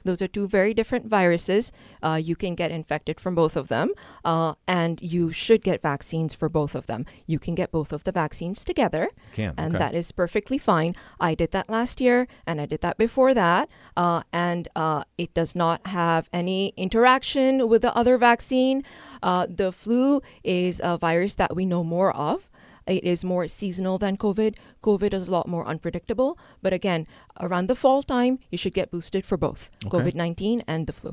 Those are two very different viruses. You can get infected from both of them, and you should get vaccines for both of them. You can get both of the vaccines together, and that is perfectly fine. I did that last year, and I did that before that, and it does not have any interaction with the other vaccine. The flu is a virus that we know more of. It is more seasonal than COVID. COVID is a lot more unpredictable. But again, around the fall time, you should get boosted for both COVID-19 and the flu.